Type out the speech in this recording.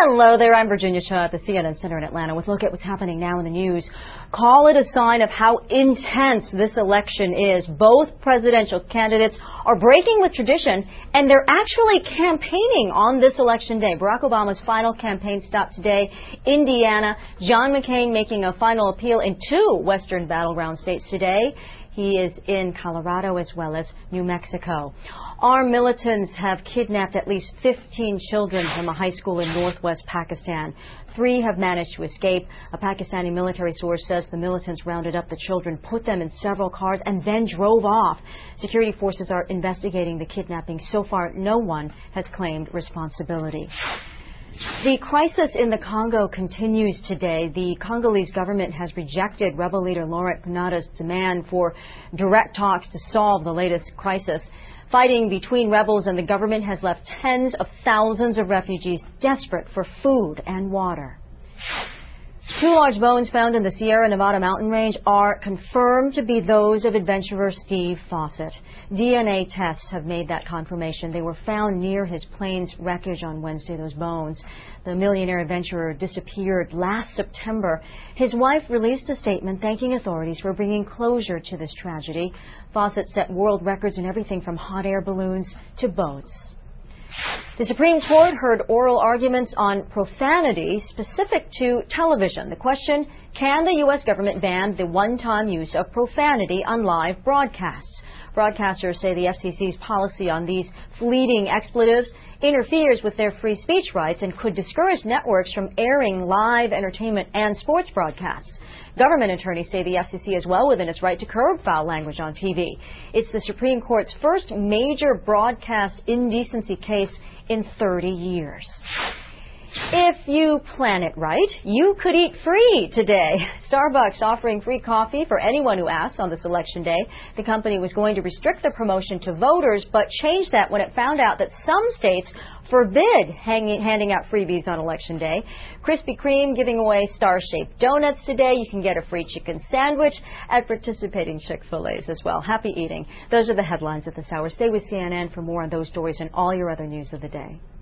Hello there, I'm Virginia Cha at the CNN Center in Atlanta with a look at what's happening now in the news. Call it a sign of how intense this election is. Both presidential candidates are breaking with tradition, and they're actually campaigning on this election day. Barack Obama's final campaign stop today, Indiana. John McCain making a final appeal in two western battleground states today. He is in Colorado as well as New Mexico. Armed militants have kidnapped at least 15 children from a high school in northwest Pakistan. 3 have managed to escape. A Pakistani military source says the militants rounded up the children, put them in several cars, and then drove off. Security forces are investigating the kidnapping. So far, no one has claimed responsibility. The crisis in the Congo continues today. The Congolese government has rejected rebel leader Laurent Kanado's demand for direct talks to solve the latest crisis. Fighting between rebels and the government has left tens of thousands of refugees desperate for food and water. 2 large bones found in the Sierra Nevada mountain range are confirmed to be those of adventurer Steve Fossett. DNA tests have made that confirmation. They were found near his plane's wreckage on Wednesday, those bones. The millionaire adventurer disappeared last September. His wife released a statement thanking authorities for bringing closure to this tragedy. Fossett set world records in everything from hot air balloons to boats. The Supreme Court heard oral arguments on profanity specific to television. The question, can the U.S. government ban the one-time use of profanity on live broadcasts? Broadcasters say the FCC's policy on these fleeting expletives interferes with their free speech rights and could discourage networks from airing live entertainment and sports broadcasts. Government attorneys say the FCC is well within its right to curb foul language on TV. It's the Supreme Court's first major broadcast indecency case in 30 years. If you plan it right, you could eat free today. Starbucks offering free coffee for anyone who asks on this election day. The company was going to restrict the promotion to voters, but changed that when it found out that some states forbid handing out freebies on election day. Krispy Kreme giving away star-shaped donuts today. You can get a free chicken sandwich at participating Chick-fil-A's as well. Happy eating. Those are the headlines at this hour. Stay with CNN for more on those stories and all your other news of the day.